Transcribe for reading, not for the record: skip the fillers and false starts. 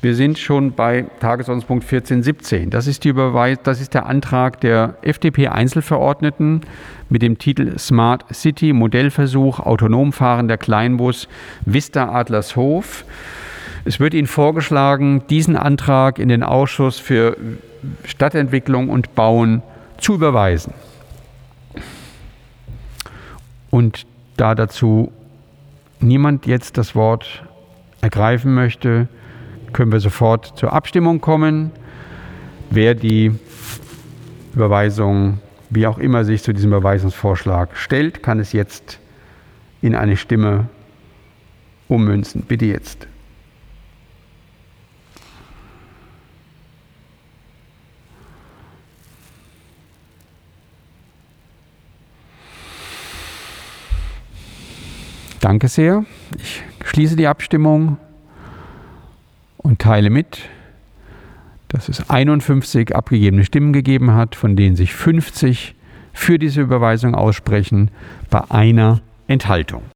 Wir sind schon bei Tagesordnungspunkt 14.17. Das ist der Antrag der FDP-Einzelverordneten mit dem Titel Smart City Modellversuch autonom fahrender Kleinbus Vista Adlershof. Es wird Ihnen vorgeschlagen, diesen Antrag in den Ausschuss für Stadtentwicklung und Bauen zu überweisen. Und da dazu niemand jetzt das Wort ergreifen möchte, können wir sofort zur Abstimmung kommen. Wer die Überweisung, wie auch immer sich zu diesem Überweisungsvorschlag stellt, kann es jetzt in eine Stimme ummünzen. Bitte jetzt. Danke sehr. Ich schließe die Abstimmung und teile mit, dass es 51 abgegebene Stimmen gegeben hat, von denen sich 50 für diese Überweisung aussprechen, bei einer Enthaltung.